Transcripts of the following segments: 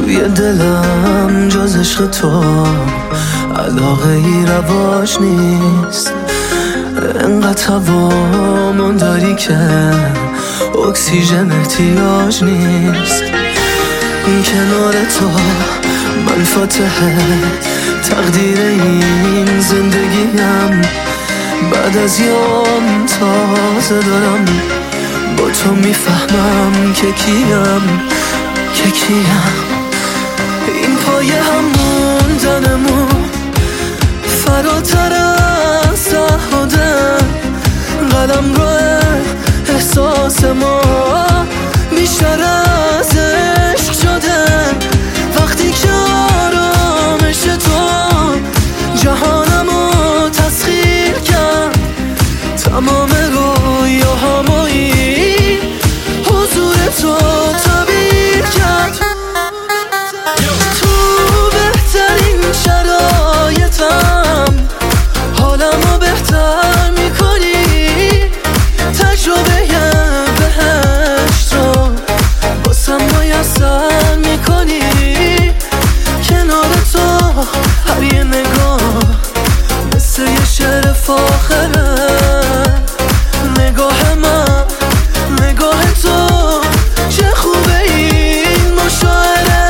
توی دلم جز عشق تو علاقه ای رواج نیست. انقدر هوامون داری که اکسیژن احتیاج نیست. کنار تو من فاتحه تقدیر این زندگیم. بعد از یام تازه دارم با تو میفهمم که کیم. این پایه هم موندنمون فراتر از تعهده. قلم رو احساس ما بیشتر از عشق شده. وقتی که آرامش تو جهانمو تسخیر کرد، تمام رویاهامایی حضور تو تعبیر کرد. تو بهترین شرایطم حالمو بهتر میکنی. تجربه بهشت رو باسم میسر میکنی. کنار تو هر یه نگاه مثل یه شعر فاخره. نگاه من نگاه تو چه خوبه این مشاعره.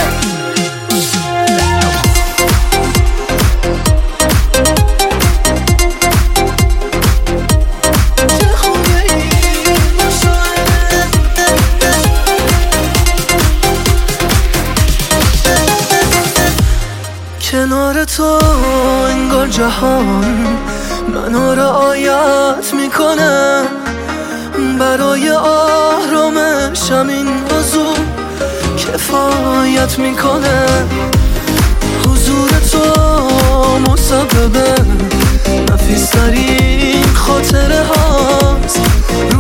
چه خوبه این مشاعره. کنار تو انگار جهان منو رعایت میکنه. برای آرامشم این حضور کفایت میکنه. حضور تو مسبب نفیسترین خاطره هاست.